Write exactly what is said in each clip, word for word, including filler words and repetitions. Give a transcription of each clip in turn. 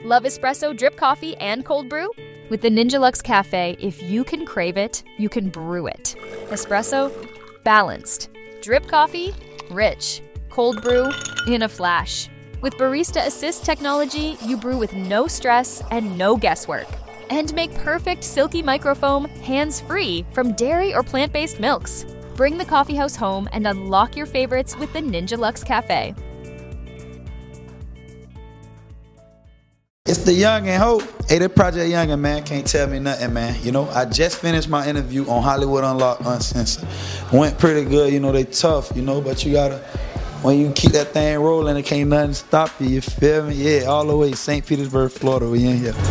Love espresso, drip coffee, and cold brew? With the Ninja Luxe Cafe, if you can crave it, you can brew it. Espresso, balanced. Drip coffee, rich. Cold brew, in a flash. With Barista Assist technology, you brew with no stress and no guesswork. And make perfect silky microfoam hands-free from dairy or plant-based milks. Bring the coffeehouse home and unlock your favorites with the Ninja Luxe Cafe. It's the Young and Hope. Hey, that Project Youngin, man, can't tell me nothing, man. You know, I just finished my interview on Hollywood Unlocked Uncensored. Went pretty good, you know, they tough, you know, but you gotta, when you keep that thing rolling, it can't nothing stop you, you feel me? Yeah, all the way, Saint Petersburg, Florida, we in here.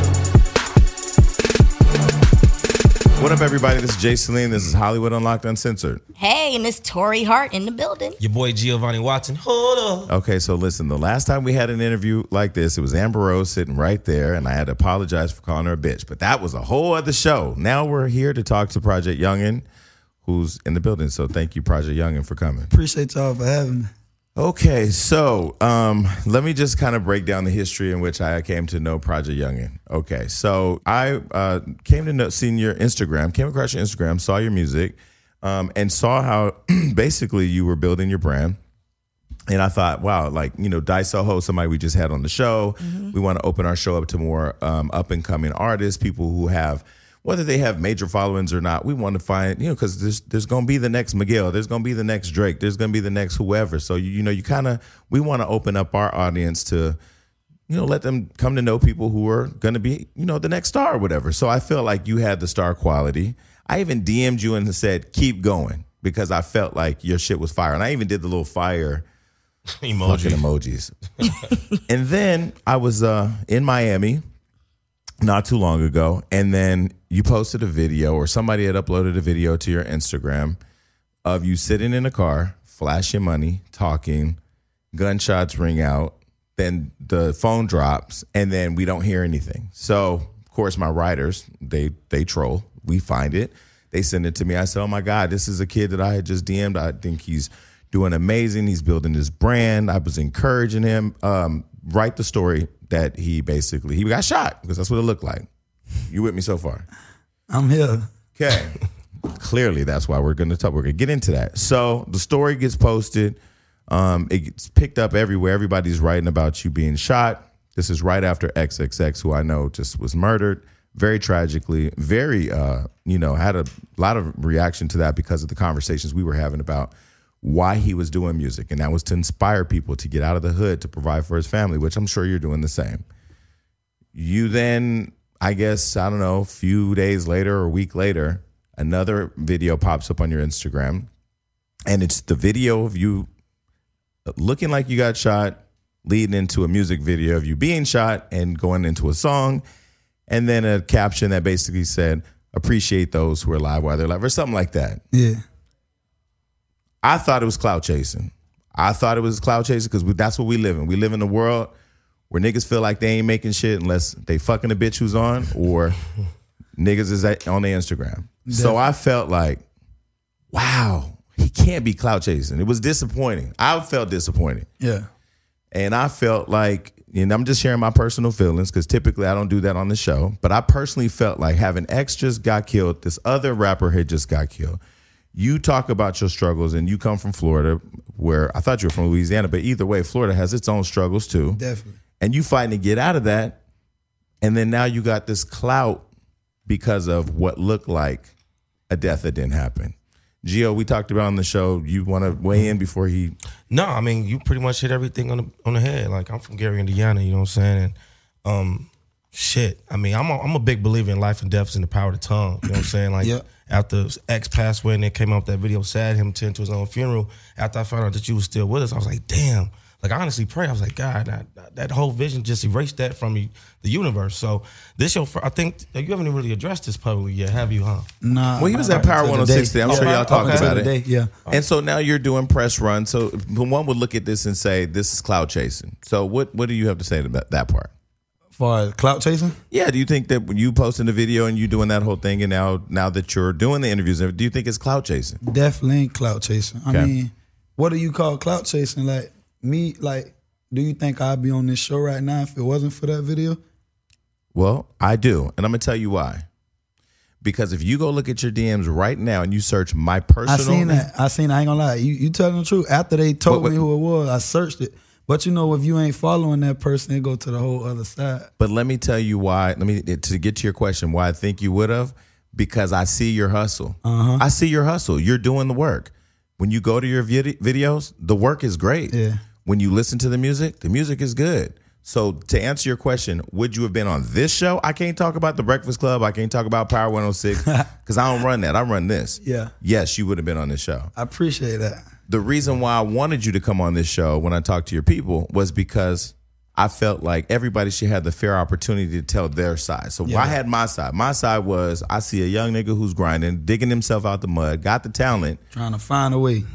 What up, everybody? This is Jay Celine. This is Hollywood Unlocked Uncensored. Hey, and it's Tori Hart in the building. Your boy Giovanni Watson. Hold up. Okay, so listen, the last time we had an interview like this, it was Amber Rose sitting right there, and I had to apologize for calling her a bitch. But that was a whole other show. Now we're here to talk to Project Youngin, who's in the building. So thank you, Project Youngin, for coming. Appreciate y'all for having me. Okay, so um, let me just kind of break down the history in which I came to know Project Youngin. Okay, so I uh, came to know, seen your Instagram, came across your Instagram, saw your music, um, and saw how basically you were building your brand. And I thought, wow, like, you know, Dai Soho, somebody we just had on the show. Mm-hmm. We want to open our show up to more um, up-and-coming artists, people who have, whether they have major followings or not, we want to find, you know, because there's there's going to be the next Miguel, there's going to be the next Drake, there's going to be the next whoever. So, you, you know, you kind of, we want to open up our audience to, you know, let them come to know people who are going to be, you know, the next star or whatever. So I feel like you had the star quality. I even D M'd you and said, keep going, because I felt like your shit was fire. And I even did the little fire Emoji. fucking emojis. And then I was uh, in Miami not too long ago, and then you posted a video, or somebody had uploaded a video to your Instagram of you sitting in a car, flashing money, talking, gunshots ring out, then the phone drops, and then we don't hear anything. So, of course, my writers, they they troll. We find it. They send it to me. I said, oh, my God, this is a kid that I had just D M'd. I think he's doing amazing. He's building his brand. I was encouraging him. Um, write the story that he basically, he got shot, because that's what it looked like. You with me so far? I'm here. Okay. Clearly, that's why we're going to talk. We're going to get into that. So the story gets posted. Um, it gets picked up everywhere. Everybody's writing about you being shot. This is right after X X X, who I know just was murdered, very tragically, very, uh, you know, had a lot of reaction to that because of the conversations we were having about why he was doing music. And that was to inspire people to get out of the hood, to provide for his family, which I'm sure you're doing the same. You then, I guess, I don't know, a few days later or a week later, another video pops up on your Instagram. And it's the video of you looking like you got shot, leading into a music video of you being shot and going into a song. And then a caption that basically said, appreciate those who are alive while they're alive, or something like that. Yeah. I thought it was clout chasing. I thought it was clout chasing because that's what we live in. We live in a world where niggas feel like they ain't making shit unless they fucking a bitch who's on, or niggas is on their Instagram. Yeah. So I felt like, wow, he can't be clout chasing. It was disappointing. I felt disappointed. Yeah. And I felt like, and I'm just sharing my personal feelings because typically I don't do that on the show, but I personally felt like having X just got killed, this other rapper had just got killed. You talk about your struggles, and you come from Florida, where I thought you were from Louisiana, but either way, Florida has its own struggles too. Definitely. And you fighting to get out of that, and then now you got this clout because of what looked like a death that didn't happen. Gio, we talked about on the show. You want to weigh in before he? No, I mean, you pretty much hit everything on the on the head. Like, I'm from Gary, Indiana, you know what I'm saying? And um, shit, I mean, I'm a, I'm a big believer in life and death is in the power of the tongue. You know what I'm saying? Like, yep. After X passed away and they came out with that video, sad him tend to his own funeral, after I found out that you were still with us, I was like, damn. Like, I honestly pray. I was like, God, that, that whole vision just erased that from the universe. So this your, I think you haven't really addressed this publicly yet, have you, huh? Nah. Well, he was at Power one oh six. I'm sure y'all talked okay. about it. Day, yeah. And so now you're doing press run. So one would look at this and say, this is cloud chasing. So what what do you have to say about that part? For clout chasing? Yeah. Do you think that when you posting the video and you doing that whole thing, and now now that you're doing the interviews, do you think it's clout chasing? Definitely ain't clout chasing. I okay. mean, what do you call clout chasing? Like me, like, do you think I'd be on this show right now if it wasn't for that video? Well, I do, and I'm gonna tell you why. Because if you go look at your D Ms right now and you search my personal, I seen that. I seen. I ain't gonna lie. You you telling the truth. After they told But- but- me who it was, I searched it. But you know, if you ain't following that person, it go to the whole other side. But let me tell you why. Let me to get to your question. Why I think you would have, because I see your hustle. Uh-huh. I see your hustle. You're doing the work. When you go to your vid- videos, the work is great. Yeah. When you listen to the music, the music is good. So to answer your question, would you have been on this show? I can't talk about The Breakfast Club. I can't talk about Power one oh six because I don't run that. I run this. Yeah. Yes, you would have been on this show. I appreciate that. The reason why I wanted you to come on this show when I talked to your people was because I felt like everybody should have the fair opportunity to tell their side. So Yeah. I had my side. My side was I see a young nigga who's grinding, digging himself out the mud, got the talent. Trying to find a way.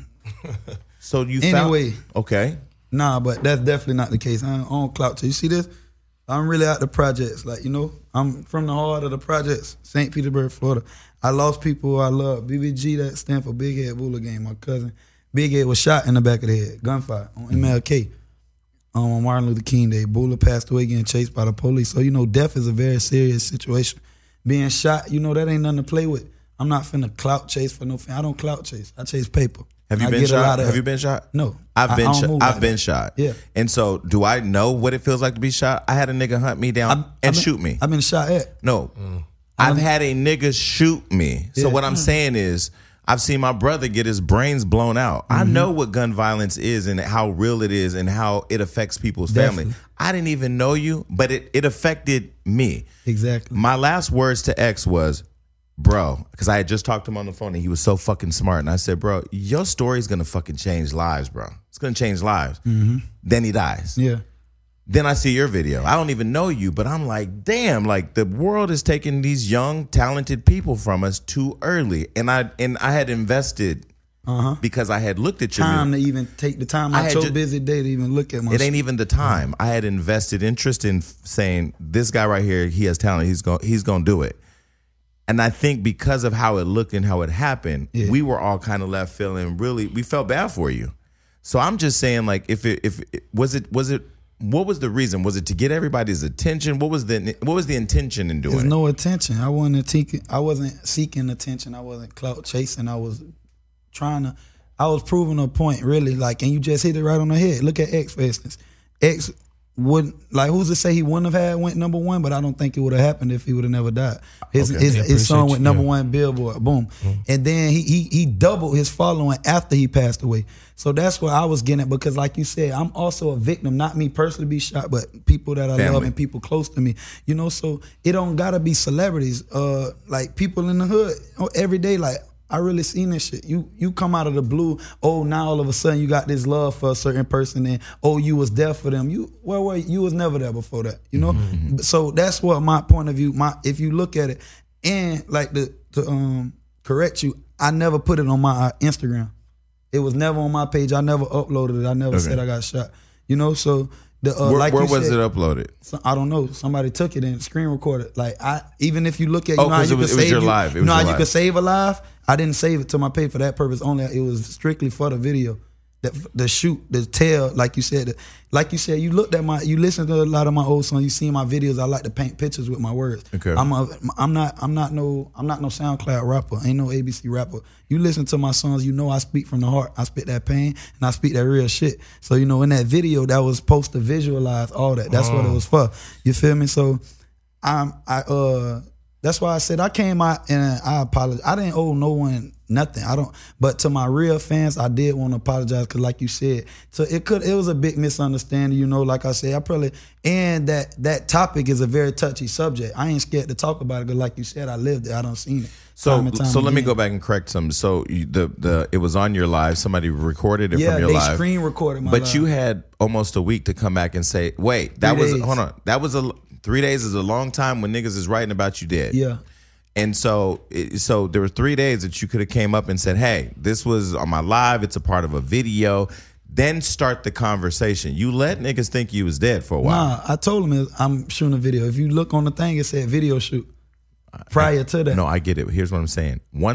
So you Anyway. found okay. Nah, but that's definitely not the case. I don't, I don't clout to you. See this? I'm really out the projects. Like, you know, I'm from the heart of the projects, Saint Petersburg, Florida. I lost people who I love. B B G, that stand for Big Head Bula Gang, my cousin. Big Head was shot in the back of the head, gunfire on M L K. Um, on Martin Luther King Day. Bula passed away getting chased by the police. So, you know, death is a very serious situation. Being shot, you know, that ain't nothing to play with. I'm not finna clout chase for no fan. I don't clout chase. I chase paper. Have you I been get a lot shot? of- Have you been shot? No. I've I- been I don't shot. move I've like been that. shot. Yeah. And so do I know what it feels like to be shot? I had a nigga hunt me down I've- and I've been- shoot me. I've been shot at. No. I've had a nigga shoot me. So Yeah. what I'm saying is I've seen my brother get his brains blown out. I Mm-hmm. know what gun violence is and how real it is and how it affects people's Definitely. family. I didn't even know you, but it, it affected me. Exactly. My last words to X was, bro, because I had just talked to him on the phone and he was so fucking smart. And I said, bro, your story's gonna fucking change lives, bro. It's gonna change lives. Then he dies. Yeah. Then I see your video. I don't even know you, but I'm like, damn, like the world is taking these young, talented people from us too early. And I and I had invested Uh-huh. because I had looked at your Time music. to even take the time I out had your ju- busy day to even look at my It ain't shit. even the time. I had invested interest in f- saying this guy right here, he has talent. He's going he's going to do it. And I think because of how it looked and how it happened, Yeah. we were all kind of left feeling really we felt bad for you. So I'm just saying, like, if it if it, was it was it what was the reason? Was it to get everybody's attention? What was the what was the intention in doing There's it? no attention. I wasn't seeking. I wasn't seeking attention. I wasn't clout chasing. I was trying to. I was proving a point, really. Like, and you just hit it right on the head. Look at X, for instance. X wouldn't like. Who's to say he wouldn't have had went number one? But I don't think it would have happened if he would have never died. His Okay. his, Yeah, his song appreciate went you, number yeah. one Billboard. Boom. And then he he he doubled his following after he passed away. So that's what I was getting at, because like you said, I'm also a victim. Not me personally be shot, but people that I love Family. and people close to me. You know, so it don't gotta be celebrities. Uh, like people in the hood oh, every day. Like I really seen this shit. You you come out of the blue. Oh, now all of a sudden you got this love for a certain person, and oh, you was there for them. You well, well you was never there before that. You know, Mm-hmm. so that's what my point of view. My if you look at it, and like the to um correct you, I never put it on my uh, Instagram. It was never on my page. I never uploaded it. I never Okay. said I got shot. You know, so the uh, Where, like where you was said, it uploaded? so, I don't know. Somebody took it and screen recorded. Like I, even if you look at, you Oh, know how 'cause you it was- could it was save your you, live. It you was know how your you live. could save a live. I didn't save it to my page for that purpose only. It was strictly for the video, the, the shoot, the tell. Like you said, the, like you said, you looked at my, you listened to a lot of my old songs. You seen my videos. I like to paint pictures with my words. Okay. I'm a, I'm not, I'm not no, I'm not no SoundCloud rapper. Ain't no A B C rapper. You listen to my songs, you know I speak from the heart. I spit that pain and I speak that real shit. So you know, in that video, that was supposed to visualize all that. That's what it was for. You feel me? So I'm, I uh. That's why I said I came out and I apologize. I didn't owe no one nothing. I don't. But to my real fans, I did want to apologize because, like you said, so it could. It was a big misunderstanding. You know, like I said, I probably and that that topic is a very touchy subject. I ain't scared to talk about it because, like you said, I lived it. I don't seen it. So, time and time so let me again. go back and correct some. So you, the the it was on your live. Somebody recorded it Yeah, from your they live. screen recorded my But live. you had almost a week to come back and say, "Wait, that Three was days. hold on. That was a three days is a long time when niggas is writing about you dead." Yeah. And so, it- so there were three days that you could have came up and said, "Hey, this was on my live. It's a part of a video." Then start the conversation. You let niggas think you was dead for a while. Nah, I told him I'm shooting a video. If you look on the thing, it said video shoot. Prior to that, No, I get it. Here's what I'm saying. Once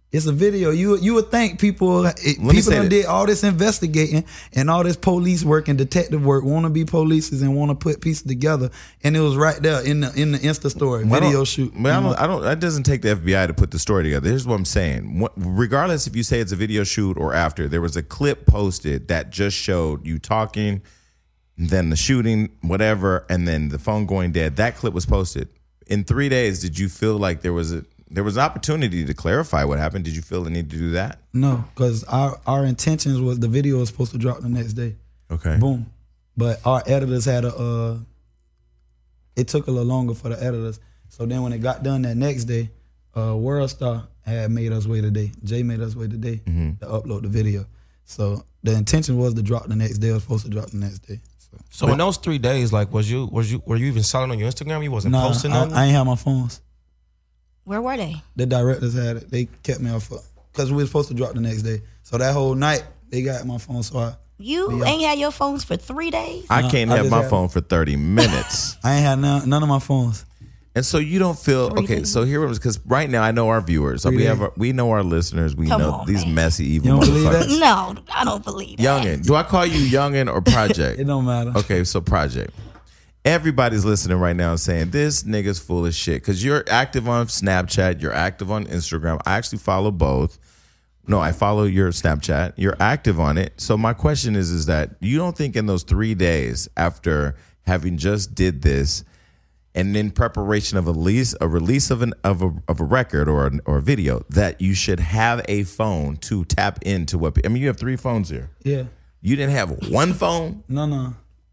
It's a video. You you would think people it, me people say done that- did all this investigating and all this police work and detective work, want to be polices and want to put pieces together, and it was right there in the in the Insta story Well, I video don't- shoot. But I you know? don't, I don't. That doesn't take the F B I to put the story together. Here's what I'm saying. What, regardless if you say it's a video shoot or after, there was a clip posted that just showed you talking, then the shooting, whatever, and then the phone going dead. That clip was posted. In three days, did you feel like there was a there was an opportunity to clarify what happened? Did you feel the need to do that? No, because our our intentions was the video was supposed to drop the next day. Okay. Boom. But our editors had a, uh, it took a little longer for the editors. So then when it got done that next day, uh, Worldstar had made us wait a day. Jay made us wait a day Mm-hmm. to upload the video. So the intention was to drop the next day. It was supposed to drop the next day. So, So in those three days, like, was you was you were you even selling on your Instagram? You wasn't nah, posting I, on I ain't have my phones. Where were they? The directors had it. They kept me off because we were supposed to drop the next day. So that whole night, they got my phone. So I, You Yeah. ain't had your phones for three days? I No, can't I have just my had- phone for thirty minutes. I ain't had none, none of my phones. And so you don't feel Three okay. days. So here it was because right now I know our viewers. So Three we days. have our, we know our listeners. We Come know on, these man. messy evil You don't believe motherfuckers. that? No, I don't believe that. Youngin, do I call you Youngin or Project? It don't matter. Okay, so Project. Everybody's listening right now and saying this nigga's full of shit because you're active on Snapchat, you're active on Instagram. I actually follow both. No, I follow your Snapchat. You're active on it. So my question is, is that you don't think in those three days after having just did this, and in preparation of a release, a release of an of a of a record or an, or a video, that you should have a phone to tap into what? I mean, you have three phones here. Yeah. You didn't have one phone. No, no.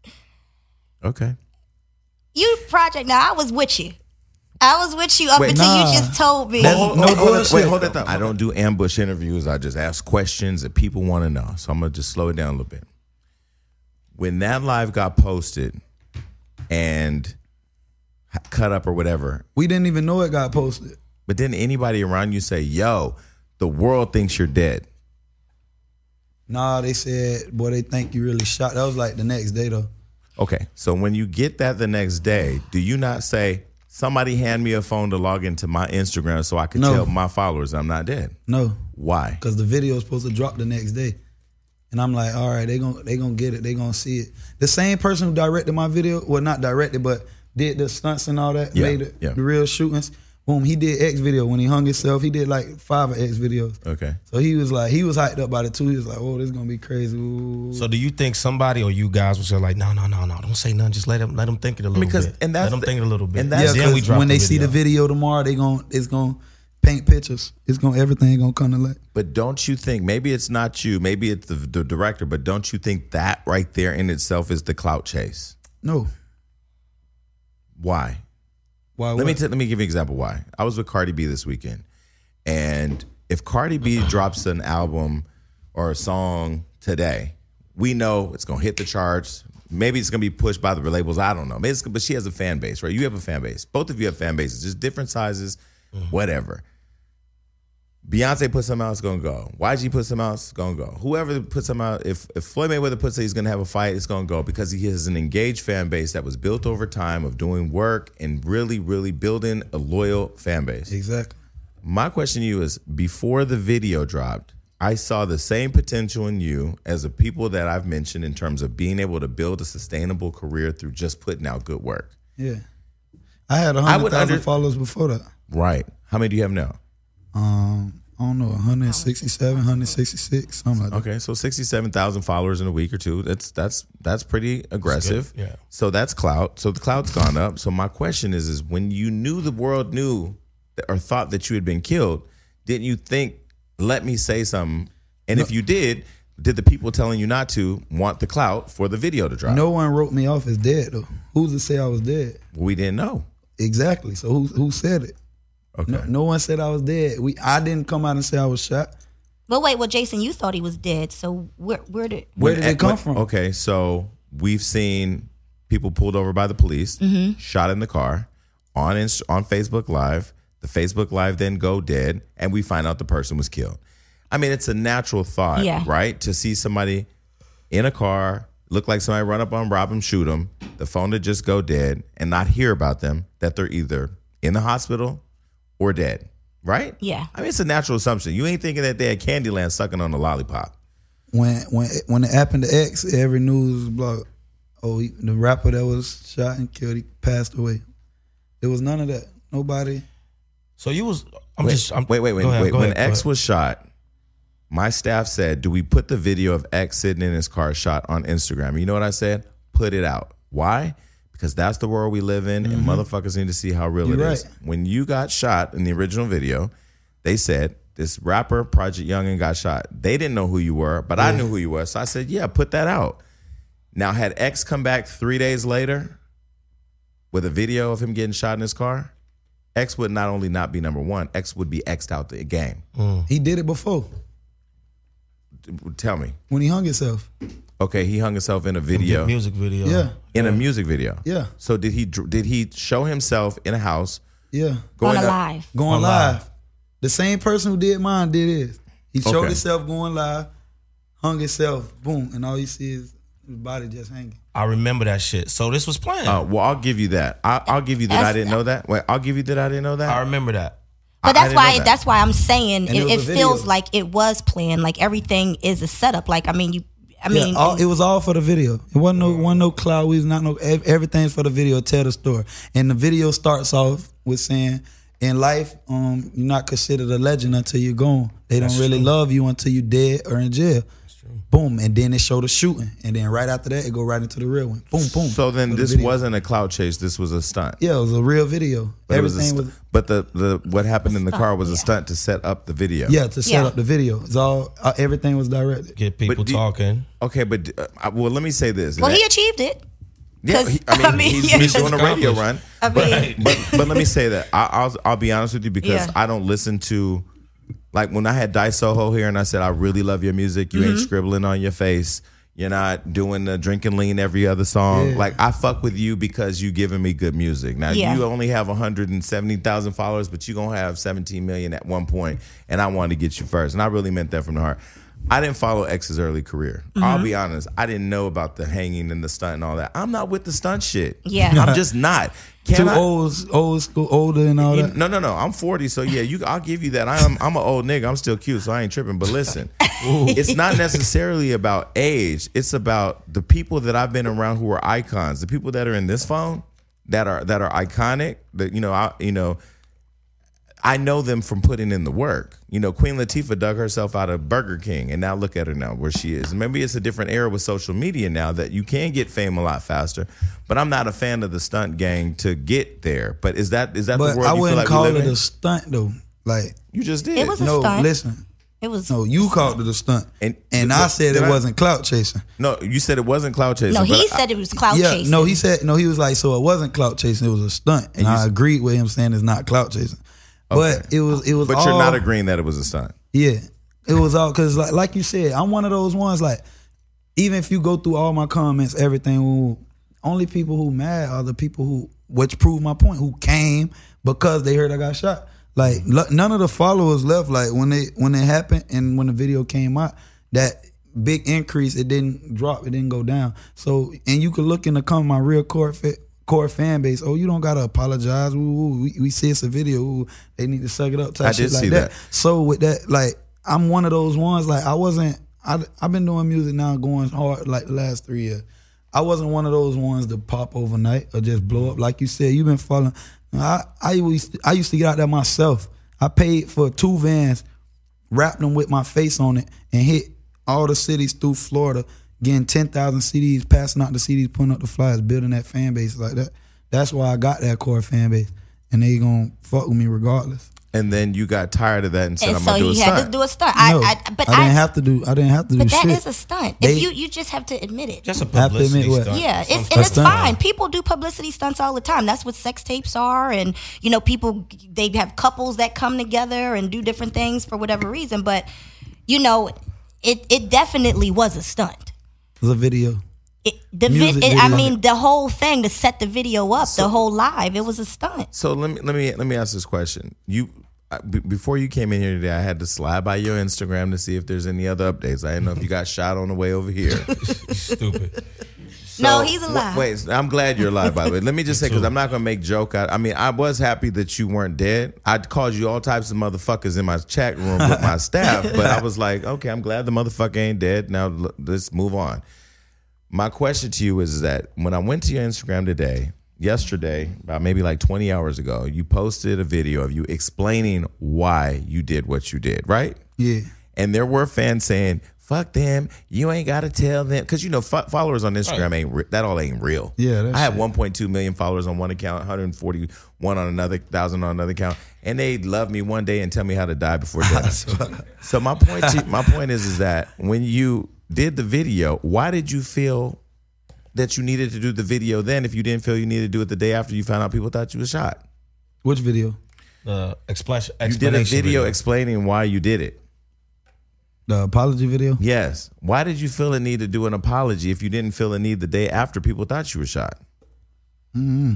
Okay. You project. Now I was with you. I was with you up Wait, until nah. you just told me. That's- Hold- no hold- hold it- bullshit. Wait, hold that thought. I don't do ambush interviews. I just ask questions that people want to know. So I'm gonna just slow it down a little bit. When that live got posted and cut up or whatever, We didn't even know it got posted. but didn't anybody around you say, "Yo, the world thinks you're dead"? Nah, they said, boy, they think you really shot. That was like the next day though. Okay, so when you get that the next day, do you not say, "Somebody hand me a phone to log into my Instagram so I can No. tell my followers I'm not dead"? No, Why? because the video was supposed to drop the next day. And I'm like, all right, they gonna they gonna get it. They gonna see it. The same person who directed my video, well, not directed, but did the stunts and all that, Yeah, made it, yeah. the real shootings. Boom, he did X video when he hung himself. He did like five of X videos. Okay. So he was like, he was hyped up by the two. He was like, oh, this is gonna be crazy. Ooh. So do you think somebody or you guys was just like, no, no, no, no, don't say nothing. Just let them let them think it a little Because- bit. and that's let them the- think it a little bit. and that's- Yeah, then we because drop when they the see the video tomorrow, they gon' it's gonna paint pictures. It's gonna everything gonna come to light. But don't you think, maybe it's not you, maybe it's the, the director, but don't you think that right there in itself is the clout chase? No, Why? why? Let me what? t- let me give you an example why. I was with Cardi B this weekend, and if Cardi B drops an album or a song today, we know it's gonna hit the charts. Maybe it's gonna be pushed by the labels. I don't know. Maybe it's, but she has a fan base, right? You have a fan base. Both of you have fan bases, just different sizes, whatever. Beyonce puts some out, it's gonna go. Y G puts some out, it's gonna go. Whoever puts some out, if, if Floyd Mayweather puts it, he's gonna have a fight, it's gonna go because he has an engaged fan base that was built over time of doing work and really, really building a loyal fan base. Exactly. My question to you is, before the video dropped, I saw the same potential in you as the people that I've mentioned in terms of being able to build a sustainable career through just putting out good work. Yeah, I had a I hundred would thousand under- followers before that. Right. How many do you have now? Um, I don't know, one sixty-seven, one sixty-six, something like that. Okay, so sixty-seven thousand followers in a week or two. That's that's that's pretty aggressive. good, yeah. So that's clout. So the clout's gone up. So my question is, is when you knew the world knew that, or thought that you had been killed, didn't you think, let me say something? And if you did, did the people telling you not to want the clout for the video to drop? No one wrote me off as dead though. Who's to say I was dead? We didn't know. Exactly. So who who said it? Okay. No, no one said I was dead. We I didn't come out and say I was shot. But wait, well, Jason, you thought he was dead. So where where did Where When- did it come when- from? Okay, so we've seen people pulled over by the police, shot in the car, on Inst- on Facebook Live. The Facebook Live then go dead, and we find out the person was killed. I mean, it's a natural thought, Yeah. right? To see somebody in a car, look like somebody run up on, rob them, shoot them, the phone to just go dead, and not hear about them, that they're either in the hospital or dead. right? Yeah. I mean, it's a natural assumption. You ain't thinking that they at Candyland sucking on a lollipop. When when when it happened to X, every news blog, oh, he, the rapper that was shot and killed, he passed away. There was none of that. Nobody. So you was. I'm wait, just. I'm, wait, wait, wait, go ahead, wait. go When ahead, go X ahead. was shot, my staff said, "Do we put the video of X sitting in his car shot on Instagram?" You know what I said? Put it out. Why? Because that's the world we live in, and motherfuckers need to see how real You're it is. right. When you got shot in the original video, they said this rapper Project Youngin got shot. They didn't know who you were, but I knew who you were, so I said, "Yeah, put that out." Now, had X come back three days later with a video of him getting shot in his car, X would not only not be number one, X would be X'd out the game. He did it before Tell me. when he hung himself. Okay, he hung himself in a video, music video. Yeah, in a music video. Yeah. So did he? Did he show himself in a house yeah. going On a up- live. Going On live. live. The same person who did mine did his. He showed Okay. himself going live, hung himself, boom, and all you see is his body just hanging. I remember that shit. So this was planned. Uh, well, I'll give you that. I, I'll give you that. I That's- didn't know that. Wait, I'll give you that. I didn't know that. I remember that. I- I But that's didn't know why that. that's why I'm saying And it, it was it a video. feels like it was planned. Like everything is a setup. Like I mean, you. I mean, yeah, all, it was all for the video. It wasn't no, wasn't no cloud. We was not no. ev- Everything's for the video. Tell the story, and the video starts off with saying, "In life, um, you're not considered a legend until you're gone. They don't That's really true. love you until you're dead or in jail." Boom, and then it showed the shooting, and then right after that, it go right into the real one. Boom, boom. So then For the this video. wasn't a cloud chase. This was a stunt. Yeah, it was a real video. But it was a Everything stu- was, But the, the what happened in the Stunt, car was a yeah. stunt to set up the video. yeah to set Yeah. up the video. It's all uh, everything was directed. Get people But do- talking. Okay, but uh, I- well, let me say this. well, That- he achieved it. Yeah, 'Cause, he, I mean, I mean, he's, yeah. he's doing a radio run. I mean, But but let me say that I, I'll I'll be honest with you because Yeah. I don't listen to, like when I had Dice Soho here and I said I really love your music. You Mm-hmm. ain't scribbling on your face. You're not doing the drinking lean every other song. Yeah. Like I fuck with you because you giving me good music. Now Yeah. you only have one hundred seventy thousand followers, but you gonna have seventeen million at one point, and I wanted to get you first, and I really meant that from the heart. I didn't follow X's early career. I'll be honest. I didn't know about the hanging and the stunt and all that. I'm not with the stunt shit. Yeah. I'm just not. Can Too I- old, old school, older, and all you- that. no, no, no. I'm forty, so yeah, you. I'll give you that. I'm, I'm an old nigga. I'm still cute, so I ain't tripping. But listen, it's not necessarily about age. It's about the people that I've been around who are icons. The people that are in this phone that are that are iconic. That you know, I, you know, I know them from putting in the work. You know, Queen Latifah dug herself out of Burger King, and now look at her now where she is. Maybe it's a different era with social media now that you can get fame a lot faster. But I'm not a fan of the stunt gang to get there. But is that is that But the world I you feel wouldn't like call we it live in? a stunt though. Like You just did. It was a no, stunt. listen. It was No, you called it a stunt, And- and, but- I said did it I- wasn't clout chasing. no. You said it wasn't cloud chasing. no. but He I- said it was clout yeah, chasing. no, he said no. He was like, so it wasn't clout chasing. It was a stunt, and, And you I s- agreed with him saying it's not clout chasing. But Okay. it was, it was. But all, you're not agreeing that it was a stunt. Yeah, it was all because, like, like you said, I'm one of those ones. Like, even if you go through all my comments, everything, who, only people who mad are the people who, which prove my point, who came because they heard I got shot. Like, lo- none of the followers left. Like when they when it happened and when the video came out, that big increase, it didn't drop, it didn't go down. So, and you could look in the comment, my real core fit. Core fan base. Oh, you don't gotta apologize. Ooh, ooh, we, we see it's a video. Ooh, they need to suck it up. Type I shit did like see that. that. So with that, like, I'm one of those ones. Like, I wasn't. I I've been doing music now, going hard like the last three years. I wasn't one of those ones to pop overnight or just blow up. Like you said, you've been following. I I used I used to get out there myself. I paid for two vans, wrapped them with my face on it, and hit all the cities through Florida, getting ten thousand C Ds, passing out the C Ds, putting up the flyers, building that fan base like that. That's why I got that core fan base, and they gonna fuck with me regardless. And then you got tired of that and said, and "I'm so gonna do a he had stunt." to do a stunt. No, I, I, but I I, didn't have to do. I didn't have to do but that shit. is a stunt. They- if you you just have to admit it. Just a Have to admit publicity what? stunt. Yeah, it's, Some and stunt. it's stunt. fine. People do publicity stunts all the time. That's what sex tapes are, and you know, people they have couples that come together and do different things for whatever reason. But you know, it it definitely was a stunt. It was a video. It, the Music vid, it, I video. mean, the whole thing to set the video up, the whole live, it was a stunt. So let me let me let me ask this question. You I- b- before you came in here today, I had to slide by your Instagram to see if there's any other updates. I didn't know if you got shot on the way over here. Stupid. So, No, he's alive. Wait, I'm glad you're alive, by the way. Let me just say, because I'm not going to make joke out. I mean, I was happy that you weren't dead. I'd called you all types of motherfuckers in my chat room with my staff, but I was like, okay, I'm glad the motherfucker ain't dead. Now let's move on. My question to you is that when I went to your Instagram today, yesterday, about maybe like twenty hours ago, you posted a video of you explaining why you did what you did, right? Yeah. And there were fans saying, fuck them, you ain't got to tell them. Because, you know, f- followers on Instagram, ain't re- that all ain't real. Yeah, that's I have it. one point two million followers on one account, one hundred forty-one on another, one thousand on another account. And they love me one day and tell me how to die before death. So my point to, my point is, is that when you did the video, why did you feel that you needed to do the video then if you didn't feel you needed to do it the day after you found out people thought you was shot? Which video? Uh, explanation. You did a video explaining why you did it. The apology video? Yes. Why did you feel a need to do an apology if you didn't feel a need the day after people thought you were shot? Mm-hmm.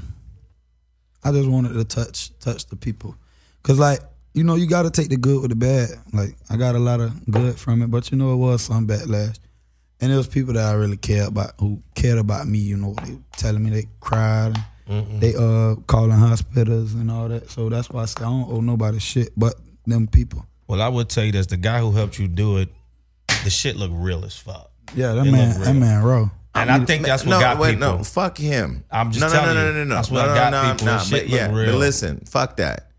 I just wanted to touch touch the people. Because, like, you know, you got to take the good with the bad. Like, I got a lot of good from it, but, you know, it was some backlash. And it was people that I really cared about, who cared about me, you know. They telling me they cried. And they uh calling hospitals and all that. So that's why I said I don't owe nobody shit but them people. Well, I would tell you this: the guy who helped you do it, the shit looked real as fuck. Yeah, that It man, looked that real. man raw. And I think that's what no, got wait, people. No, fuck him. I'm just no, telling no, no, you. no, no, no. That's no, what no, got no, people. No, That shit but yeah, look real. but listen, fuck that.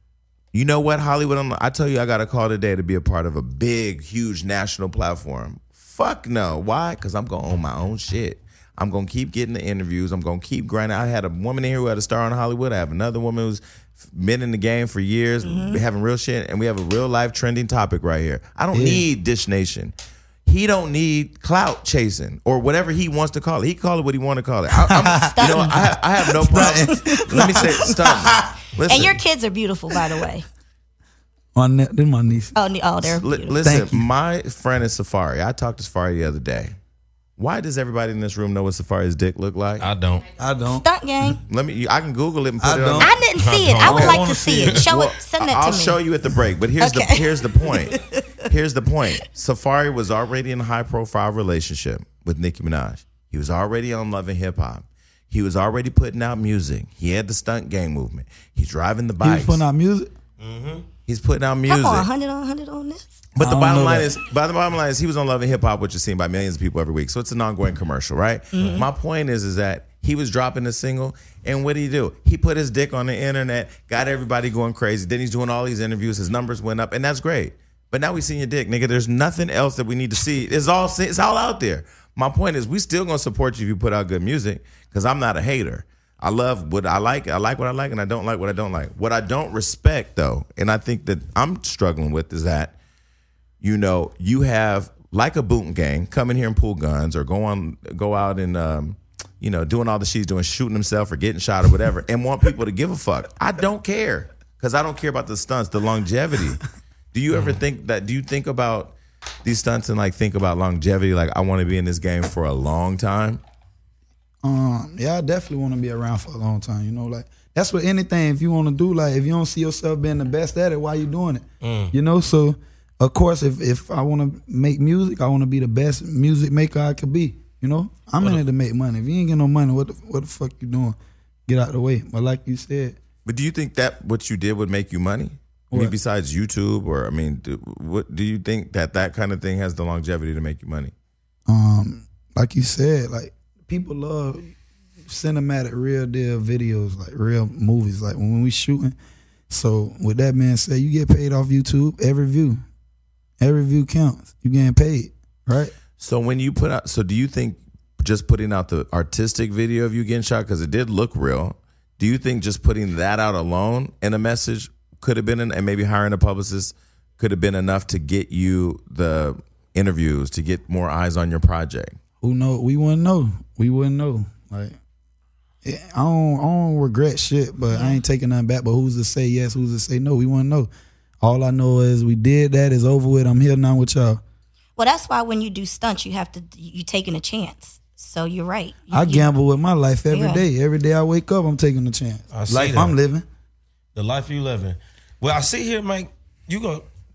You know what, Hollywood? I'm, I tell you, I got a call today to be a part of a big, huge national platform. Fuck no. Why? Because I'm gonna own my own shit. I'm gonna keep getting the interviews. I'm gonna keep grinding. I had a woman in here who had a star on Hollywood. I have another woman who's been in the game for years, Mm-hmm. having real shit, and we have a real life trending topic right here. I don't Yeah. need Dish Nation. He don't need clout chasing or whatever he wants to call it. He can call it what he want to call it. I, I'm, you know, I, I have no problem. Let me say, stunting. Listen, And your kids are beautiful, by the way. My ne- then my niece. Oh, ne- oh, they're li- beautiful. listen. Thank you. My friend is Safari. I talked to Safari the other day. Why does everybody in this room know what Safari's dick look like? I don't. I don't. Stunt gang. Let me. I can Google it and put I it on. don't. the- I didn't see it. I would I like wanna to see see it. it. Show Well, it. Send that I'll to me. show you at the break. But here's the Okay. here's the point. Here's the point. Safari was already in a high profile relationship with Nicki Minaj. He was already on Love and Hip Hop. He was already putting out music. He had the stunt gang movement. He's driving the He bikes. was putting out music. He's putting out music. Come on, hundred on hundred on this. But I the don't bottom know line that. is, by the bottom line is, he was on Love and Hip Hop, which is seen by millions of people every week. So it's an ongoing commercial, right? Mm-hmm. My point is, is that he was dropping a single, and what did he do? He put his dick on the internet, got everybody going crazy. Then he's doing all these interviews. His numbers went up, and that's great. But now we seen your dick, nigga. There's nothing else that we need to see. It's all it's all out there. My point is, we still gonna support you if you put out good music, because I'm not a hater. I love what I like. I like what I like, and I don't like what I don't like. What I don't respect, though, and I think that I'm struggling with, is that, you know, you have like a boot gang come in here and pull guns or go on, go out and, um, you know, doing all the shit he's doing, shooting himself or getting shot or whatever, and want people to give a fuck. I don't care, because I don't care about the stunts, the longevity. Do you ever think that? Do you think about these stunts and like think about longevity? Like, I want to be in this game for a long time. Um, yeah, I definitely want to be around for a long time. You know, like that's what anything. If you want to do, like, if you don't see yourself being the best at it, why you doing it? You know, so of course, if if I want to make music, I want to be the best music maker I could be. You know, I'm in it to make money. If you ain't get no money, what the, what the fuck you doing? Get out the way. But like you said, But do you think that what you did would make you money? I mean, What? besides YouTube, or I mean, do, what do you think that that kind of thing has the longevity to make you money? um, like you said, like people love cinematic, real deal videos, like real movies, like when we shooting. So with that being said, you get paid off YouTube. Every view, every view counts. You getting paid, right? So when you put out, so do you think just putting out the artistic video of you getting shot, because it did look real, do you think just putting that out alone and a message could have been, and maybe hiring a publicist could have been enough to get you the interviews, to get more eyes on your project? Who know? We wouldn't know. We wouldn't know. Like, yeah, I don't, I don't regret shit, but I ain't taking nothing back. But who's to say yes? Who's to say no? We wouldn't know. All I know is we did that. It's over with. I'm here now with y'all. Well, that's why when you do stunts, you have to you taking a chance. So you're right. You, I you- gamble with my life every Yeah. day. Every day I wake up, I'm taking a chance. I see Life that. I'm living. The life you living. Well, I see here, Mike, you gonna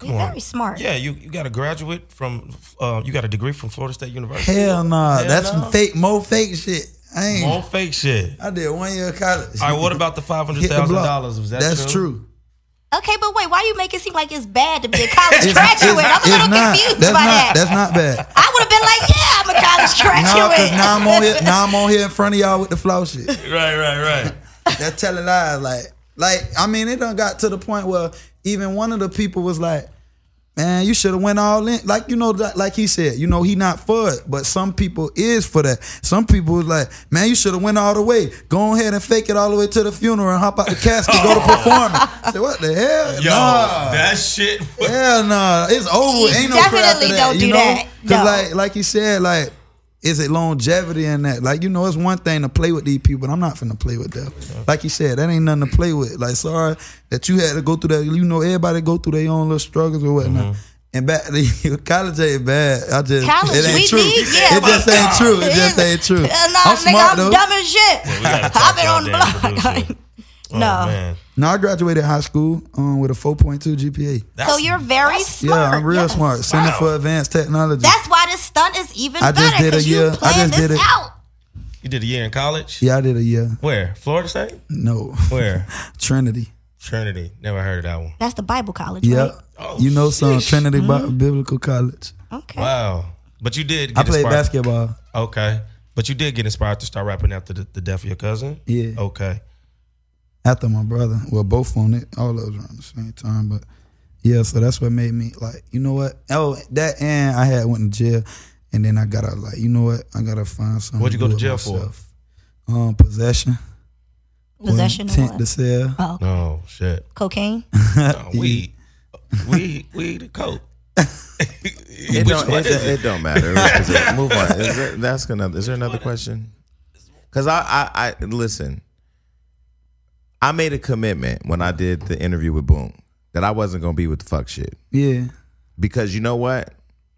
Come You're on. very smart. Yeah, you, you got a graduate from, uh, you got a degree from Florida State University. Hell nah, Hell that's no. some fake, more fake shit. I ain't. More fake shit. I did one year of college. All right, what about the five hundred Hit the thousand block. dollars? Was that That's true? true. Okay, but wait, why you make it seem like it's bad to be a college It's- graduate? it's- I'm a it's little not. confused That's by not. that. That's not bad. I would have been like, yeah, I'm a college No, graduate. because now I'm on here. Now I'm on here in front of y'all with the flow shit. Right, right, right. That's telling lies. Like, like I mean, it done got to the point where even one of the people was like, "Man, you should have went all in." Like, you know, like he said, you know, he not for it, but some people is for that. Some people was like, "Man, you should have went all the way. Go ahead and fake it all the way to the funeral and hop out the casket, go to performing." I said, "What the hell? Yo, nah. that shit. Hell nah. It's over. You Ain't no crap after definitely that, don't you do know? that. Because No. like, like he said, like, is it longevity in that? Like, you know, it's one thing to play with these people, but I'm not finna play with them. Like you said, that ain't nothing to play with. Like, sorry that you had to go through that. You know, everybody go through their own little struggles or whatnot. Mm-hmm. And back college ain't bad. I just College, it ain't we true. need, yeah. It just ain't true. It just ain't true. Uh, nah, I'm nigga, smart I'm though. dumb as shit. we gotta talk I've been to our on the damn block. producer. Oh, no. man. No, I graduated high school um, with a four point two G P A. So That's- you're very that's- smart. Yeah, I'm real yes. smart. Center Wow. for Advanced Technology. That's why this stunt is even I just better. did a 'cause you year- I planned just did this it. out. You did a year in college? yeah, I did a year. Where? Florida State? No, Where? Trinity. Trinity. Never heard of that one. That's the Bible college, Yeah, right? Oh, you know some sheesh. Trinity Bi- Biblical College. Okay. Wow. But you did get I played inspired. basketball. Okay. But you did get inspired to start rapping after the, the death of your cousin? Yeah. Okay. After my brother, well, both on it, all of us around the same time. But yeah, so that's what made me like, you know what? Oh, that and I had went to jail, and then I gotta like, you know what? I gotta find something. What'd you go do to jail with for? myself. Um, possession. Possession of Intent what? to sell. Oh, Oh, shit. cocaine. No, weed. Weed. Weed and coke. It Which don't, one it, is it don't matter. Is it- move on. Is there, that's gonna. Is there another question? Because I, I, I listen. I made a commitment when I did the interview with Boom that I wasn't gonna be with the fuck shit. Yeah. Because you know what?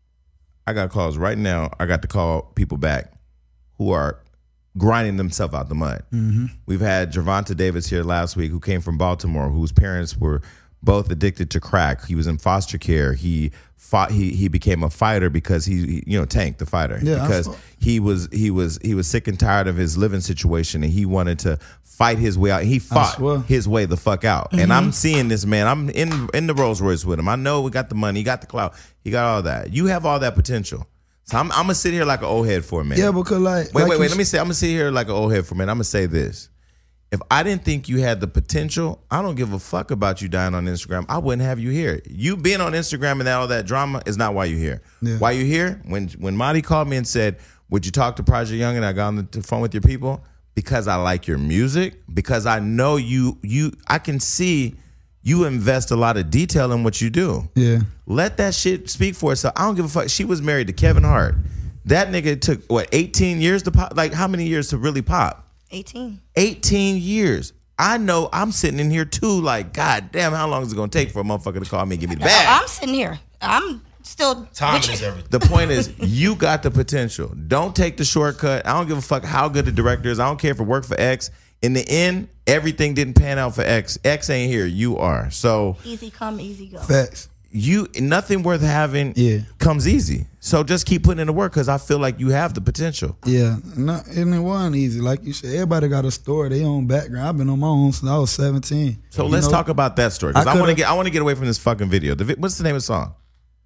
I got calls right now. I got to call people back who are grinding themselves out the mud. Mm-hmm. We've had Gervonta Davis here last week who came from Baltimore, whose parents were both addicted to crack. He was in foster care. He fought. He he became a fighter because he, he you know Tank the fighter Yeah, I because fought. he was he was he was sick and tired of his living situation and he wanted to fight his way out. He fought swear. his way the fuck out. And I'm seeing this man. I'm in in the Rolls Royce with him. I know we got the money. He got the clout. He got all that. You have all that potential. So I'm, I'm gonna sit here like an old head for a minute. Yeah, because like Wait, like wait, you wait. s- Let me say, I'm gonna sit here like an old head for a minute. I'm gonna say this. If I didn't think you had the potential, I don't give a fuck about you dying on Instagram. I wouldn't have you here. You being on Instagram and all that drama is not why you're here. Yeah. Why you here? When when Marty called me and said, "Would you talk to Project Young?" and I got on the phone with your people because I like your music, because I know you. You, I can see you invest a lot of detail in what you do. Yeah. Let that shit speak for itself. I don't give a fuck. She was married to Kevin Hart. That nigga took what eighteen years to pop. Like how many years to really pop? eighteen. eighteen years. I know I'm sitting in here too, like, God damn, how long is it gonna take for a motherfucker to call me and give me the bag? I'm sitting here. I'm still. Timing with is you. everything. The point is, you got the potential. Don't take the shortcut. I don't give a fuck how good the director is. I don't care if it worked for X. In the end, everything didn't pan out for X. X ain't here. You are. So Easy come, easy go. Facts. you nothing worth having Yeah. comes easy. So just keep putting in the work because I feel like you have the potential. Yeah, no, and it wasn't easy. Like you said, everybody got a story, their own background. I've been on my own since I was seventeen. So You let's know, talk about that story because I I, want to coulda- get I want to get away from this fucking video. The, vi- what's the name of the song?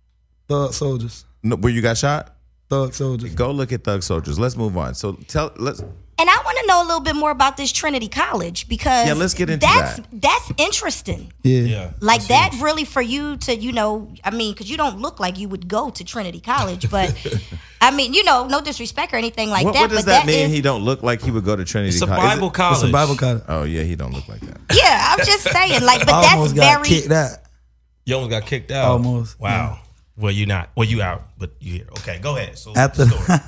Thug Soldiers. No, where you got shot? Thug Soldiers. Go look at Thug Soldiers. Let's move on. So tell let's And I want to know a little bit more about this Trinity College because Yeah, let's get into that's, that. That's interesting. Yeah. Yeah. Like that's that huge. really for you to, you know, I mean, because you don't look like you would go to Trinity College, but I mean, you know, no disrespect or anything like what, that. what does but that mean? is- he don't look like he would go to Trinity It's a College. Is it- Bible college. It's a Bible college. Oh yeah, he don't look like that. yeah, I'm just saying, like, but I that's almost got very. kicked out. You almost got kicked out. Almost, Wow. Well, you not. Well, you out, but you here. Okay, go ahead. So After- the story.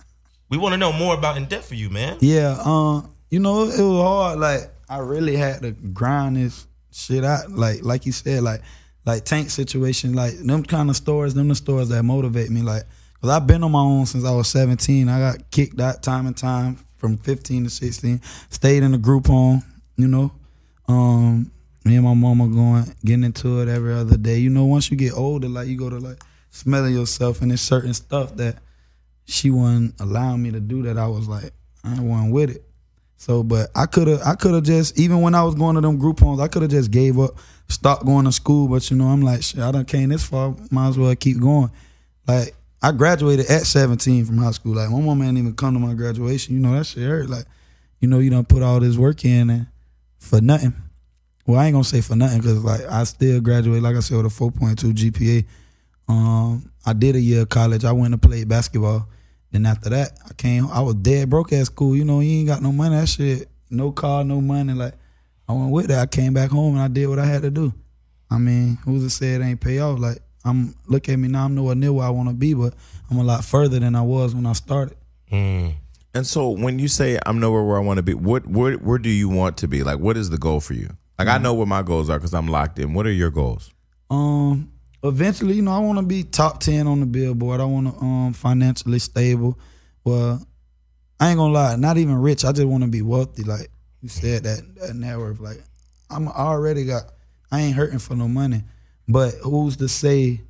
We want to know more about In Depth for you, man. Yeah, um, you know, it was hard. Like I really had to grind this shit out. Like, like you said, like, like Tank situation, like them kind of stories, them the stories that motivate me. Like, cause I've been on my own since I was seventeen. I got kicked out time and time from fifteen to sixteen. Stayed in the group home, you know, um, me and my mama going, getting into it every other day. You know, once you get older, like you go to like smelling yourself, and there's certain stuff that she wasn't allowing me to do that I was like, I wasn't with it. So, but I could have, I could have just, even when I was going to them group homes, I could have just gave up, stopped going to school. But you know, I'm like, shit, I done came this far, might as well keep going. Like, I graduated at seventeen from high school. Like, my mama ain't even come to my graduation. You know, that shit hurt. Like, you know, you done put all this work in and for nothing. Well, I ain't gonna say for nothing, because like I still graduated, like I said, with a four point two G P A. Um, I did a year of college. I went to play basketball. Then after that, I came. I was dead broke at school. You know, you ain't got no money. That shit, no car, no money. Like, I went with that. I came back home and I did what I had to do. I mean, who's to say it ain't pay off? Like, I'm look at me now. I'm nowhere near where I want to be, but I'm a lot further than I was when I started. Mm. And so, when you say I'm nowhere where I want to be, what, where, where do you want to be? Like, what is the goal for you? Like, mm. I know what my goals are because I'm locked in. What are your goals? Um. Eventually, you know, I want to be top ten on the Billboard. I want to um financially stable. Well, I ain't gonna lie, not even rich. I just want to be wealthy. Like you said, that that net worth. Like I'm I already got. I ain't hurting for no money. But who's to say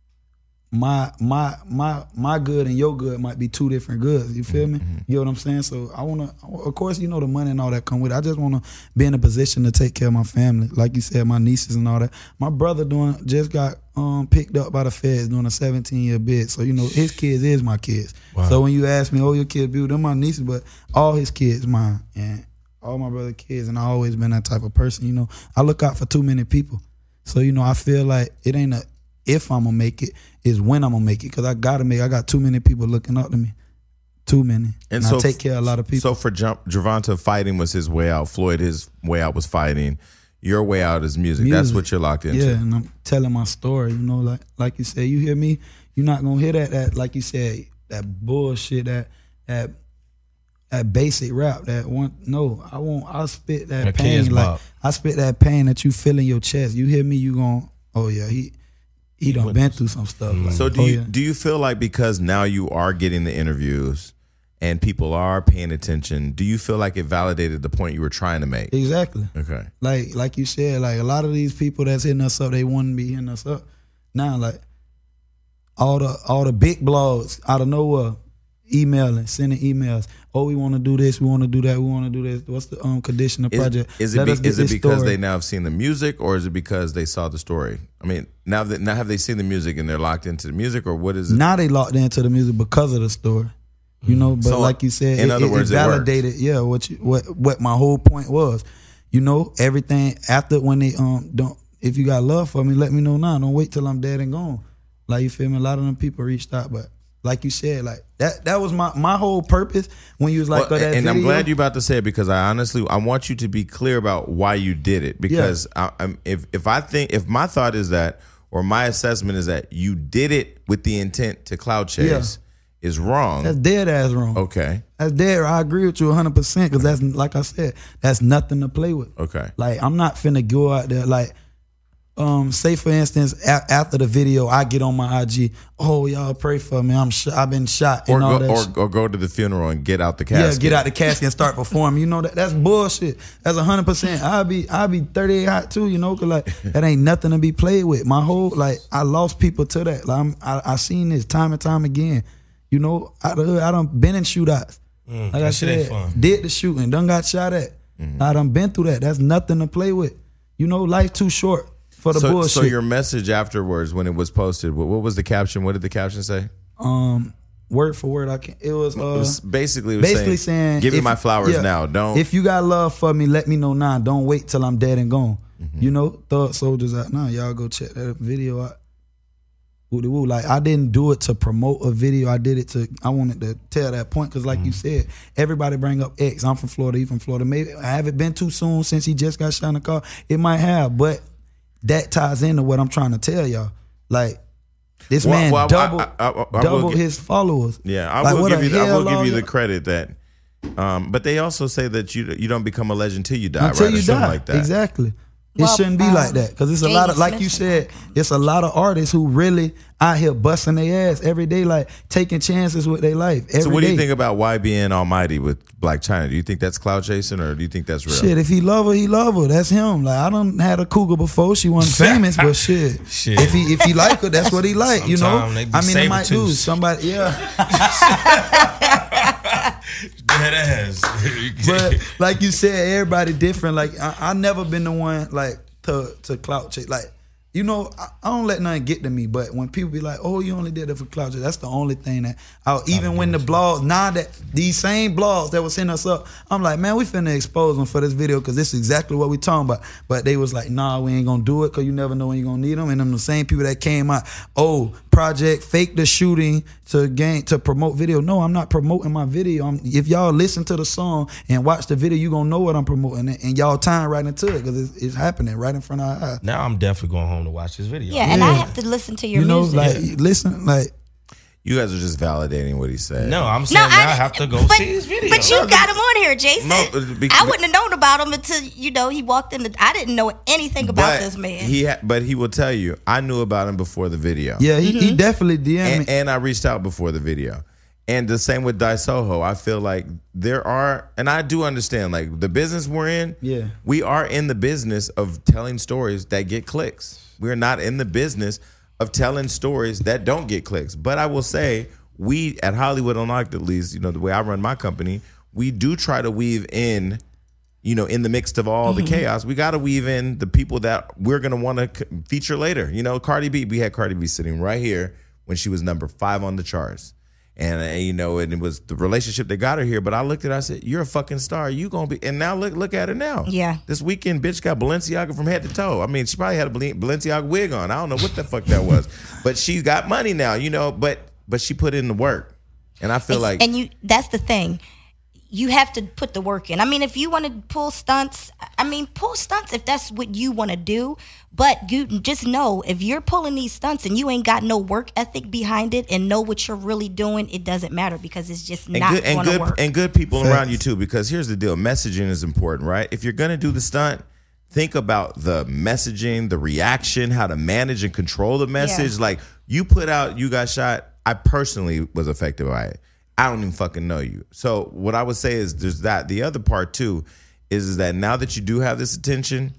my my my my good and your good might be two different goods? You feel me? Mm-hmm. You know what I'm saying? So I wanna, of course, you know the money and all that come with it. I just wanna be in a position to take care of my family. Like you said, my nieces and all that. My brother doing just got um picked up by the feds doing a seventeen year bid. So you know his kids is my kids. Wow. So when you ask me, oh, your kids be them my nieces, but all his kids mine and all my brother's kids. And I always been that type of person. You know, I look out for too many people. So you know, I feel like it ain't a if I'm gonna make it, is when I'm gonna make it, because I gotta make. I got too many people looking up to me, too many, and, and so I take care of a lot of people. So for Gervonta, fighting was his way out. Floyd, his way out was fighting. Your way out is music. music. That's what you're locked into. Yeah, and I'm telling my story. You know, like like you said, you hear me, you're not gonna hear that that like you said, that bullshit, that that that basic rap. That one, no, I won't. I spit that, that pain, like I spit that pain that you feel in your chest. You hear me, you gon', oh yeah, he. He done been through some stuff. Like, so do oh, you yeah. do you feel like because now you are getting the interviews and people are paying attention, do you feel like it validated the point you were trying to make? Exactly. Okay. Like like you said, like a lot of these people that's hitting us up, they wouldn't be hitting us up. Now, like all the all the big blogs out of nowhere, emailing, sending emails. Oh, we want to do this, we want to do that, we want to do this. What's the um condition of the project? Is it, be, is it because story. They now have seen the music, or is it because they saw the story? I mean, now that now have they seen the music and they're locked into the music, or what is it? Now they locked into the music because of the story. You know, but so like you said, in it, other it, words, it validated, it yeah, what you, what what my whole point was. You know, everything after when they um don't, if you got love for me, let me know now. Don't wait till I'm dead and gone. Like, you feel me? A lot of them people reached out, but like you said, like that that was my, my whole purpose when you was like, well, oh, that and video. I'm glad you're about to say it, because I honestly I want you to be clear about why you did it. Because yeah. I, I'm, if if I think if my thought is that, or my assessment is that you did it with the intent to cloud chase, yeah. is wrong. That's dead ass wrong. Okay, that's dead. I agree with you one hundred percent, because that's, like I said, that's nothing to play with. Okay, like I'm not finna go out there like. Um, say for instance, a- after the video, I get on my I G. Oh, y'all pray for me. I'm sh- I've been shot. Or and all go, that or, sh- or go to the funeral and get out the casket. Yeah, get out the casket and start performing. You know that that's bullshit. That's a hundred percent. I'll be I'll be thirty-eight hot too. You know, cause like that ain't nothing to be played with. My whole like I lost people to that. Like I'm, I I seen this time and time again. You know, I I done been in shootouts. Mm, like I said, did the shooting, done got shot at. Mm-hmm. I done been through that. That's nothing to play with. You know, life's too short. For the so, bullshit. So your message afterwards, when it was posted, what, what was the caption? What did the caption say? Um, word for word, I can. It was, uh, it was basically it was basically saying, saying, "Give me if, my flowers yeah, now. Don't. If you got love for me, let me know now. Don't wait till I'm dead and gone." Mm-hmm. You know, Thug Soldiers out now. Y'all go check that video out. Woody woo. Like I didn't do it to promote a video. I did it to. I wanted to tell that point because, like mm-hmm. you said, everybody bring up X. I'm from Florida. He from Florida. Maybe I haven't been too soon since he just got shot in the car. It might have, but. That ties into what I'm trying to tell y'all. Like this well, man well, double, I, I, I, I double get, his followers. Yeah, I like, will give you. The, I will give you y'all? the credit that. Um, but they also say that you you don't become a legend till you die. Until right? you or something die, like that. Exactly. It Well, shouldn't be um, like that because it's a Jaden lot of, like Smith you said- said, it's a lot of artists who really out here busting their ass every day, like taking chances with their life. Every So what do you day. think about Y B N Almighty with Black China? Do you think that's cloud chasing or do you think that's real? Shit, if he love her, he love her. That's him. Like I done had a cougar before. She wasn't famous, but shit. Shit. If he if he like her, that's what he like. You know. Sometime they be I mean, it might do saber-toothed. somebody. Yeah. Dead ass. But like you said, everybody different. Like I, I never been the one like to to clout chase. Like you know, I, I don't let nothing get to me. But when people be like, "Oh, you only did it for clout chase," that's the only thing that I even when the blogs now that these same blogs that was sending us up, I'm like, man, we finna expose them for this video because this is exactly what we talking about. But they was like, nah, we ain't gonna do it because you never know when you gonna need them. And them the same people that came out, oh, project fake the shooting to gain to promote video. No, I'm not promoting my video. I'm, if y'all listen to the song and watch the video, you gonna know what I'm promoting, and y'all tying right into it because it's, it's happening right in front of our eyes. Now I'm definitely going home to watch this video. Yeah, and I have to listen to your You know, music. like listen, like You guys are just validating what he said. No, I'm saying now I, have to go but, see his video. But you got him on here, Jason. No, be- I wouldn't have known about him until you know he walked in. The, I didn't know anything about But this man. He ha- but he will tell you, I knew about him before the video. yeah, he, he definitely D M'd me. and, and I reached out before the video. And the same with Dai Soho. I feel like there are, and I do understand, like the business we're in, Yeah. we are in the business of telling stories that get clicks. We're not in the business of telling stories that don't get clicks. But I will say, we at Hollywood Unlocked, at least, you know, the way I run my company, we do try to weave in, you know, in the mix of all the chaos, we got to weave in the people that we're going to want to feature later. You know, Cardi B, we had Cardi B sitting right here when she was number five on the charts. And, uh, you know, and it was the relationship that got her here. But I looked at her, I said, you're a fucking star. You going to be. And now look look at her now. Yeah. This weekend, bitch got Balenciaga from head to toe. I mean, she probably had a Balen- Balenciaga wig on. I don't know what the fuck that was. But she's got money now, you know, but but she put in the work. And I feel like. and you that's the thing. You have to put the work in. I mean, if you want to pull stunts, I mean, pull stunts if that's what you want to do. But you just know if you're pulling these stunts and you ain't got no work ethic behind it and know what you're really doing, it doesn't matter because it's just and not good, and going to good, work. and good people Facts. around you too. Because here's the deal: messaging is important, right? If you're gonna do the stunt, think about the messaging, the reaction, how to manage and control the message. Yeah. Like you put out, you got shot. I personally was affected by it. I don't even fucking know you. So what I would say is there's that. The other part too is, is that now that you do have this attention,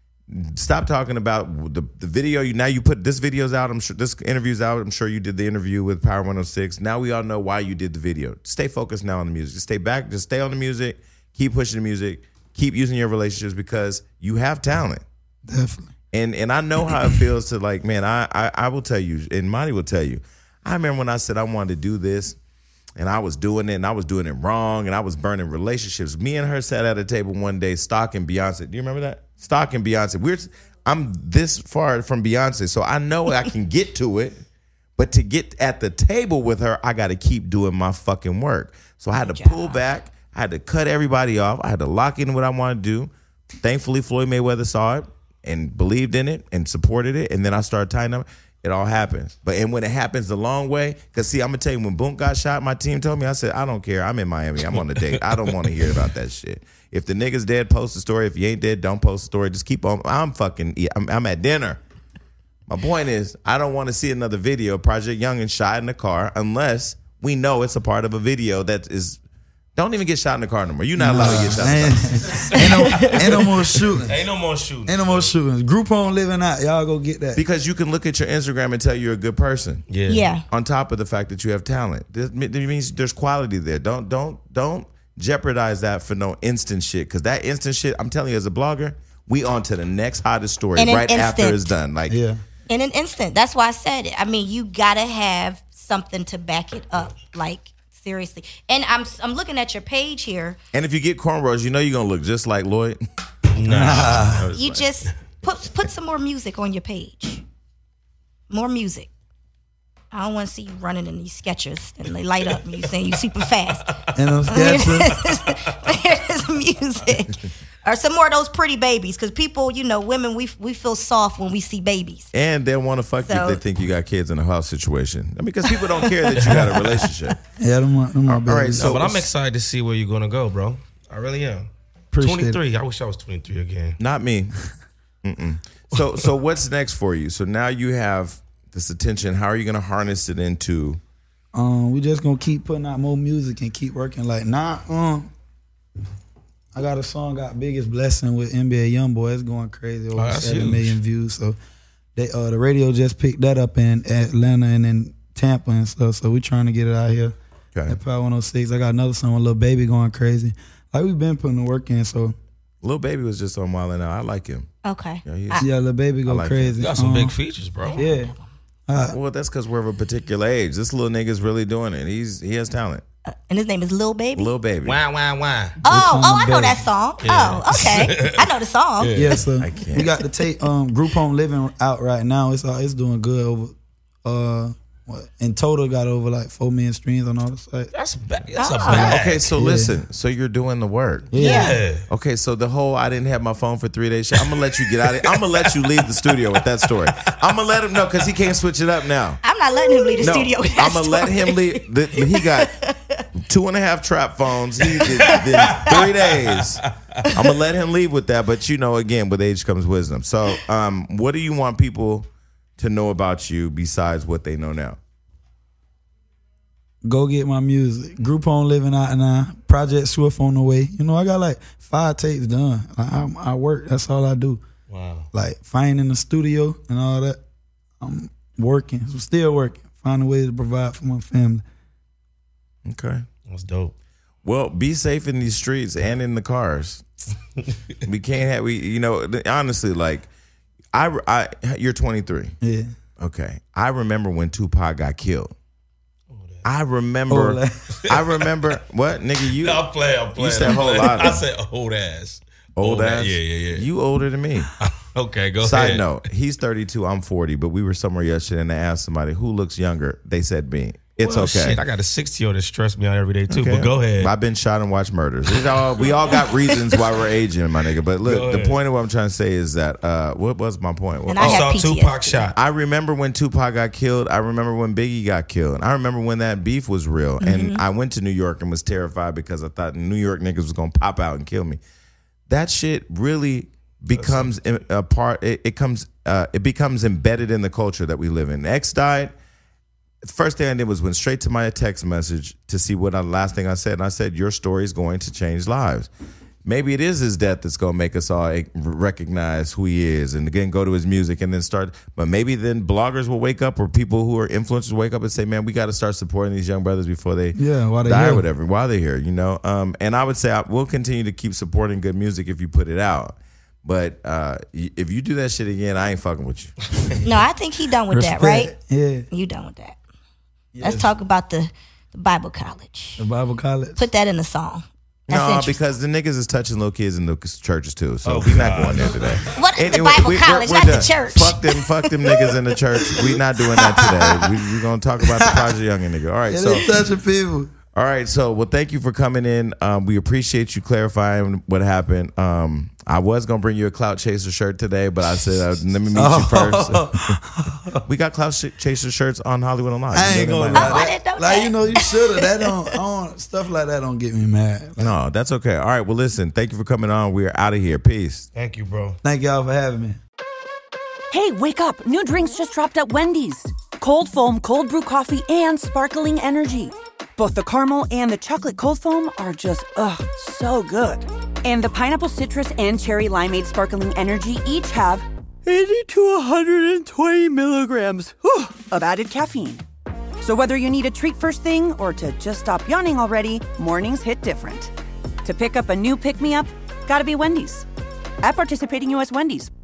stop talking about the, the video. You now you put this video's out. I'm sure this interview's out. I'm sure you did the interview with Power one oh six. Now we all know why you did the video. Stay focused now on the music. Just stay back. Just stay on the music. Keep pushing the music. Keep using your relationships because you have talent. Definitely. And and I know how it feels to like, man, I, I I will tell you, and Monty will tell you. I remember when I said I wanted to do this, and I was doing it, and I was doing it wrong, and I was burning relationships. Me and her sat at a table one day, stalking Beyonce. Do you remember that? Stalking Beyonce. We're I'm this far from Beyonce, so I know I can get to it. But to get at the table with her, I got to keep doing my fucking work. So I had to pull back. I had to cut everybody off. I had to lock in what I want to do. Thankfully, Floyd Mayweather saw it and believed in it and supported it. And then I started tying up. It all happens. But and when it happens the long way, because see, I'm going to tell you, when Boom got shot, my team told me, I said, I don't care. I'm in Miami. I'm on a date. I don't want to hear about that shit. If the nigga's dead, post a story. If you ain't dead, don't post a story. Just keep on. I'm fucking, I'm, I'm at dinner. My point is, I don't want to see another video of Project Youngin shot in the car unless we know it's a part of a video that is. Don't even get shot in the car no more. You're not allowed to get shot in the car. ain't, no, ain't no more shooting. Ain't no more shooting. Ain't no more shootings. Groupon living out. Y'all go get that. Because you can look at your Instagram and tell you're a good person. Yeah. Yeah. On top of the fact that you have talent, this means there's quality there. Don't don't don't jeopardize that for no instant shit. Because that instant shit, I'm telling you, as a blogger, we on to the next hottest story In an right after instant. it's done. Like, Yeah. In an instant. That's why I said it. I mean, you gotta have something to back it up. Like, seriously. And I'm I'm looking at your page here. and if you get cornrows, you know you're gonna look just like Lloyd. Nah. You just put put some more music on your page. More music. I don't want to see you running in these sketches and they light up and you saying you super fast. And those sketches. Here's music. Or some more of those pretty babies. Because people, you know, women, we we feel soft when we see babies. And they'll want to fuck you So- if they think you got kids in a house situation. I mean, because people don't care that you got a relationship. Yeah, them want, them want All right, babies. so- No, but I'm excited to see where you're gonna go, bro. I really am. Appreciate twenty-three. I wish I was twenty-three again. Not me. Mm-mm. So, so what's next for you? So now you have this attention. How are you going to harness it into? Um, we just gonna keep putting out more music and keep working. Like now, um, I got a song, got Biggest Blessing with N B A YoungBoy. It's going crazy, over Oh, that's seven huge. million views. So they, uh, the radio just picked that up in Atlanta and in Tampa and stuff. So we trying to get it out here. Okay. At Power one oh six. I got another song with Lil Baby going crazy. Like we've been putting the work in. So Lil Baby was just on Wild 'N Out. I like him. Okay. Yeah, he's, yeah, Lil Baby go like crazy. You got some Um, big features, bro. Yeah. Uh, well, that's because we're of a particular age. This little nigga's really doing it. He's he has talent. And his name is Lil Baby. Lil Baby. Wah, wah, wah. Oh, on oh, the I know Baby. that song. Yeah. Oh, okay. I know the song. Yeah, so I can't. we got the tape um Group Home Living out right now. It's uh, it's doing good over uh what in total got over like four million streams on all the sites. That's ba- that's a Oh. bag. Okay, so Yeah. listen. So you're doing the work. Yeah. Okay, so the whole I didn't have my phone for three days shit, I'm gonna let you get out of it. I'm gonna let you leave the studio with that story. I'm gonna let him know because he can't switch it up now. I'm not letting him leave the No, studio with that I'm gonna let story. him leave. The, he got two and a half trap phones. He did, did three days. I'm gonna let him leave with that. But you know, again, with age comes wisdom. So, um, what do you want people to know about you besides what they know now? Go get my music. Group Home Living out now. Project Swift on the way. You know, I got like five tapes done. Like, I, I work. That's all I do. Wow. Like finding in the studio and all that. I'm working. I'm still working. Finding ways to provide for my family. Okay. That's dope. Well, be safe in these streets and in the cars. We can't have we. You know, honestly, like I, I you're twenty-three. Yeah. Okay. I remember when Tupac got killed. I remember. Old I remember what nigga you. I'm playing. I'm playing. said I'm whole playing. lot. I said old ass. Old ass. Yeah, yeah, yeah. You older than me. Okay, go Side ahead. note: he's thirty-two. I'm forty. But we were somewhere yesterday and they asked somebody who looks younger. They said me. It's Well, okay. Shit, I got a sixty-year-old that stressed me out every day too. Okay. But go ahead. I've been shot and watched murders. We all, we all got reasons why we're aging, my nigga. But Go look, the ahead. point of what I'm trying to say is that uh, what was my point? What- And I I have saw P T S D. Tupac shot. I remember when Tupac got killed. I remember when Biggie got killed. I remember when that beef was real. And I went to New York and was terrified because I thought New York niggas was going to pop out and kill me. That shit really becomes a part, it, it comes, uh, it becomes embedded in the culture that we live in. X died. The first thing I did was went straight to my text message to see what the last thing I said. And I said, your story is going to change lives. Maybe it is his death that's going to make us all recognize who he is and again go to his music and then start. But maybe then bloggers will wake up or people who are influencers will wake up and say, man, we got to start supporting these young brothers before they Yeah, while they die here. or whatever, while they're here, you know? Um, and I would say I will continue to keep supporting good music if you put it out. But uh, y- if you do that shit again, I ain't fucking with you. No, I think he done with Respect. that, right? Yeah. You done with that. Let's talk about the, the Bible college. The Bible College. Put that in the song. That's No, interesting. because the niggas is touching little kids in the churches too. So Oh, we're not God. going there today. What is the Anyway, Bible we- college, we're- not we're the done. church? Fuck them, fuck them niggas in the church. We not doing that today. We we gonna talk about the Project Youngin nigga. All right, Yeah, so they touching people. all right, so well, thank you for coming in. Um, we appreciate you clarifying what happened. Um, I was gonna bring you a Clout Chaser shirt today, but I said uh, let me meet you first. We got Clout Ch- Chaser shirts on Hollywood Unlocked. I You ain't know gonna that, Oh, lie. I didn't know That, like that. you know, you should have. That don't, I don't stuff like that don't get me mad. Like, no, that's okay. All right, well, listen, thank you for coming on. We are out of here. Peace. Thank you, bro. thank y'all for having me. Hey, wake up. New drinks just dropped at Wendy's. Cold foam, cold brew coffee, and sparkling energy. Both the caramel and the chocolate cold foam are just, ugh, so good. And the pineapple citrus and cherry limeade sparkling energy each have eighty to one hundred twenty milligrams whew, of added caffeine. So whether you need a treat first thing or to just stop yawning already, mornings hit different. To pick up a new pick-me-up, gotta be Wendy's. At participating U S Wendy's,